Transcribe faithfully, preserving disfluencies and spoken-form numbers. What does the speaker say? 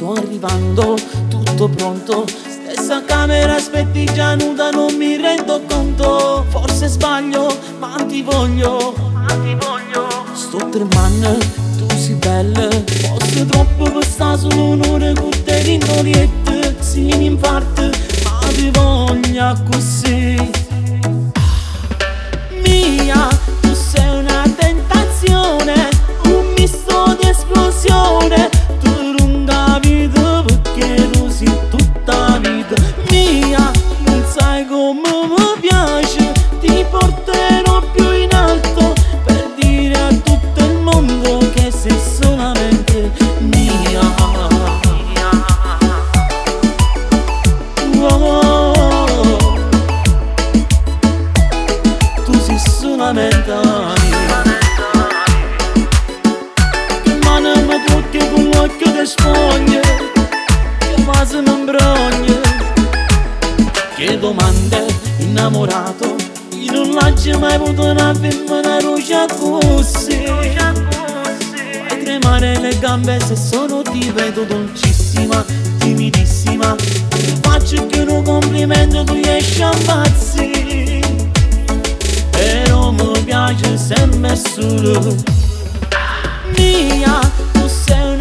sto arrivando, tutto pronto. Stessa camera, aspetti già nuda, non mi rendo conto. Forse sbaglio, ma ti voglio, ma ti voglio. Sto tremando, tu sei bella. Forse troppo per sta solo un'ora con te rindoliette. Si mi infarta, ma ti voglio così. Mia, tu sei una tentazione, un misto di esplosione. Tu lunga vita perché tu sei tutta vita mia. Non sai come mi piace, ti porterò più in alto per dire a tutto il mondo che sei solamente mia. Oh, tu sei solamente mia. Che mano mi tocchi con l'occhio che spoglie, che vaso mi imbroglia. Che domande, innamorato, io non l'ho mai avuto una femmina rosa così. Fai tremare le gambe se solo ti vedo dolcissima, timidissima. Ti faccio più un complimento, tu esci a pazzi. Però mi piace sempre solo mia, tu sei